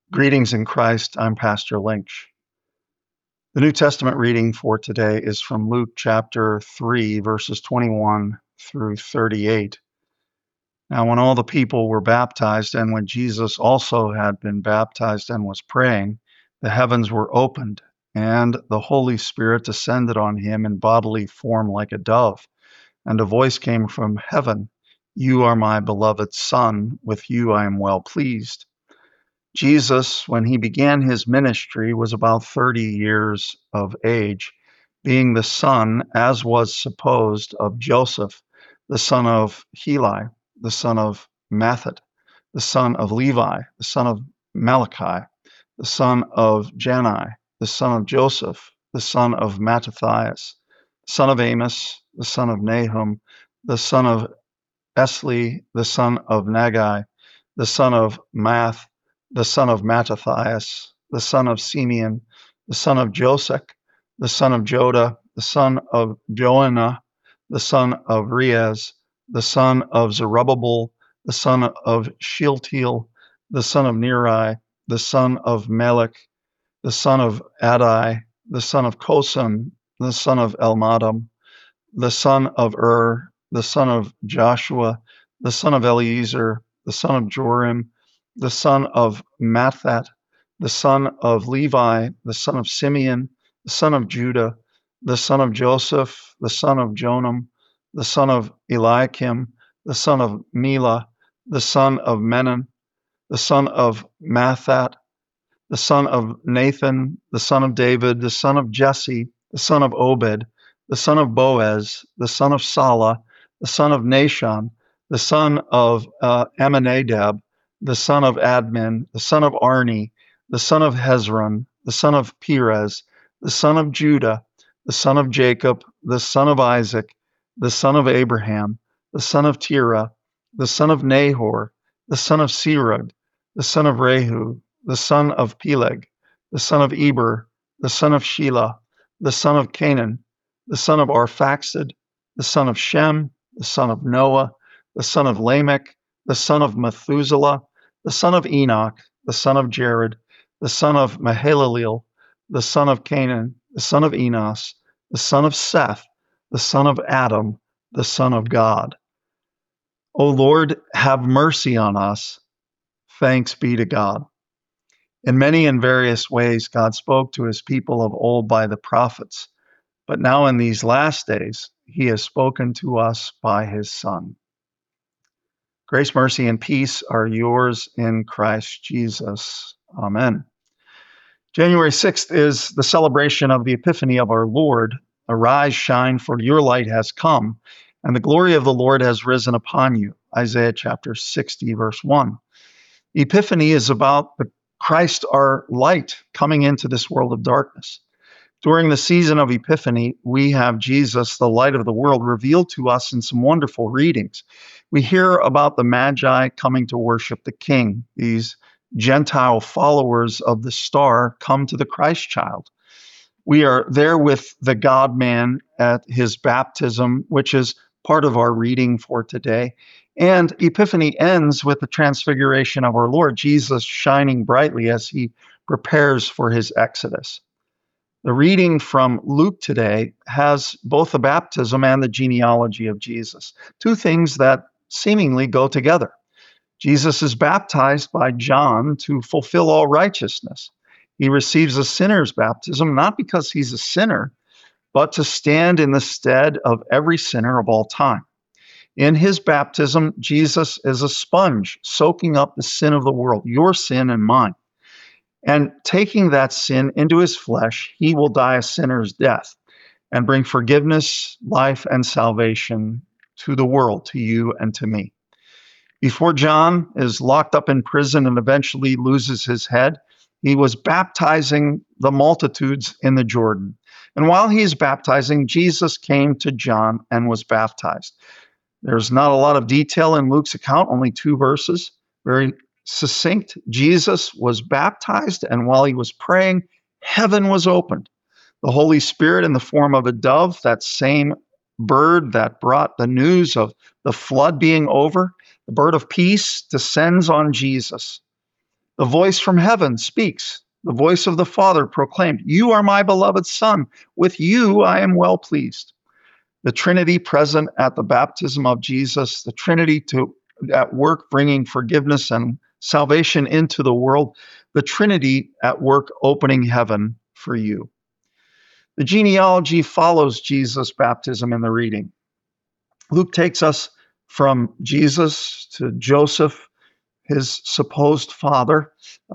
Greetings in Christ. I'm Pastor Lynch. The New Testament reading for today is from Luke chapter 3, verses 21 through 38. Now, when all the people were baptized, and when Jesus also had been baptized and was praying, the heavens were opened, and the Holy Spirit descended on him in bodily form like a dove. And a voice came from heaven, "You are my beloved Son, with you I am well pleased." Jesus, when he began his ministry, was about 30 years of age, being the son, as was supposed, of Joseph, the son of Heli, the son of Matthat, the son of Levi, the son of Malachi, the son of Jannai, the son of Joseph, the son of Mattathias, the son of Amos, the son of Nahum, the son of Esli, the son of Nagai, the son of Maath, the son of Mattathias, the son of Simeon, the son of Josech, the son of Joda, the son of Joanna, the son of Rhaz, the son of Zerubbabel, the son of Shealtiel, the son of Neri, the son of Melech, the son of Adai, the son of Kosan, the son of Elmadam, the son of the son of Joshua, the son of Eliezer, the son of Jorim, the son of Matthat, the son of Levi, the son of Simeon, the son of Judah, the son of Joseph, the son of Jonam, the son of Eliakim, the son of Mela, the son of Menon, the son of Matthat, the son of Nathan, the son of David, the son of Jesse, the son of Obed, the son of Boaz, the son of Salah, the son of Nashon, the son of Amminadab, the son of Admin, the son of Arni, the son of Hezron, the son of Perez, the son of Judah, the son of Jacob, the son of Isaac, the son of Abraham, the son of Terah, the son of Nahor, the son of Serug, the son of Rehu, the son of Peleg, the son of Eber, the son of Shelah, the son of Canaan, the son of Arphaxad, the son of Shem, the son of Noah, the son of Lamech, the son of Methuselah, the son of Enoch, the son of Jared, the son of Mahalaleel, the son of Canaan, the son of Enos, the son of Seth, the son of Adam, the son of God. O Lord, have mercy on us. Thanks be to God. In many and various ways, God spoke to his people of old by the prophets, but now in these last days, he has spoken to us by his Son. Grace, mercy, and peace are yours in Christ Jesus. Amen. January 6th is the celebration of the Epiphany of our Lord. Arise, shine, for your light has come, and the glory of the Lord has risen upon you. Isaiah chapter 60, verse 1. Epiphany is about the Christ, our light, coming into this world of darkness. During the season of Epiphany, we have Jesus, the light of the world, revealed to us in some wonderful readings. We hear about the Magi coming to worship the King. These Gentile followers of the star come to the Christ child. We are there with the God-man at his baptism, which is part of our reading for today. And Epiphany ends with the transfiguration of our Lord, Jesus shining brightly as he prepares for his exodus. The reading from Luke today has both the baptism and the genealogy of Jesus, two things that seemingly go together. Jesus is baptized by John to fulfill all righteousness. He receives a sinner's baptism, not because he's a sinner, but to stand in the stead of every sinner of all time. In his baptism, Jesus is a sponge, soaking up the sin of the world, your sin and mine. And taking that sin into his flesh, he will die a sinner's death and bring forgiveness, life, and salvation to the world, to you and to me. Before John is locked up in prison and eventually loses his head, he was baptizing the multitudes in the Jordan. And while he is baptizing, Jesus came to John and was baptized. There's not a lot of detail in Luke's account, only 2 verses, very succinct. Jesus was baptized, and while he was praying, heaven was opened. The Holy Spirit, in the form of a dove, that same bird that brought the news of the flood being over, the bird of peace, descends on Jesus. The voice from heaven speaks. The voice of the Father proclaimed, "You are my beloved Son. With you I am well pleased." The Trinity present at the baptism of Jesus, the Trinity at work bringing forgiveness and salvation into the world, the Trinity at work opening heaven for you. The genealogy follows Jesus' baptism in the reading. Luke takes us from Jesus to Joseph, his supposed father,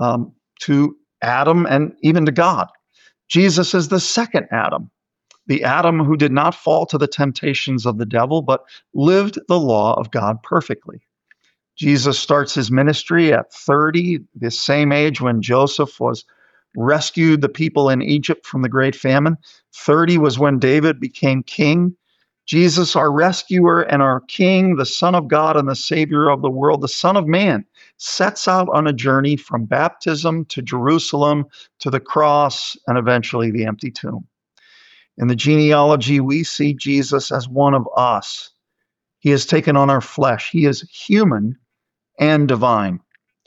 to Adam, and even to God. Jesus is the second Adam, the Adam who did not fall to the temptations of the devil, but lived the law of God perfectly. Jesus starts his ministry at 30, the same age when Joseph rescued the people in Egypt from the great famine. 30 was when David became king. Jesus, our rescuer and our king, the Son of God and the Savior of the world, the Son of Man, sets out on a journey from baptism to Jerusalem to the cross and eventually the empty tomb. In the genealogy, we see Jesus as one of us. He has taken on our flesh. He is human and divine.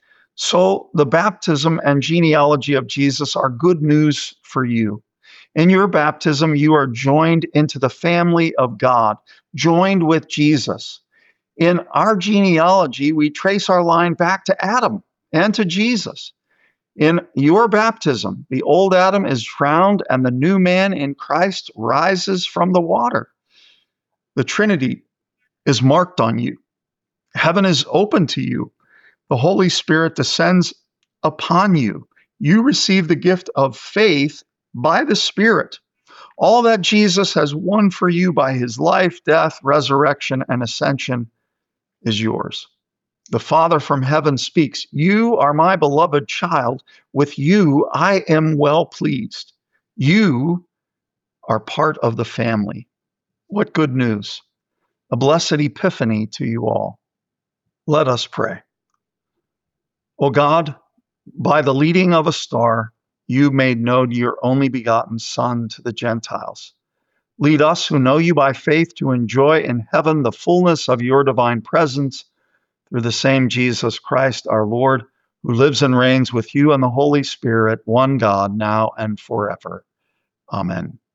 So the baptism and genealogy of Jesus are good news for you. In your baptism, you are joined into the family of God, joined with Jesus. In our genealogy, we trace our line back to Adam and to Jesus. In your baptism, the old Adam is drowned and the new man in Christ rises from the water. The Trinity is marked on you. Heaven is open to you. The Holy Spirit descends upon you. You receive the gift of faith by the Spirit. All that Jesus has won for you by his life, death, resurrection, and ascension is yours. The Father from heaven speaks, "You are my beloved child. With you I am well pleased." You are part of the family. What good news. A blessed Epiphany to you all. Let us pray. O God, by the leading of a star, you made known your only begotten Son to the Gentiles. Lead us who know you by faith to enjoy in heaven the fullness of your divine presence through the same Jesus Christ our Lord, who lives and reigns with you and the Holy Spirit, one God, now and forever. Amen.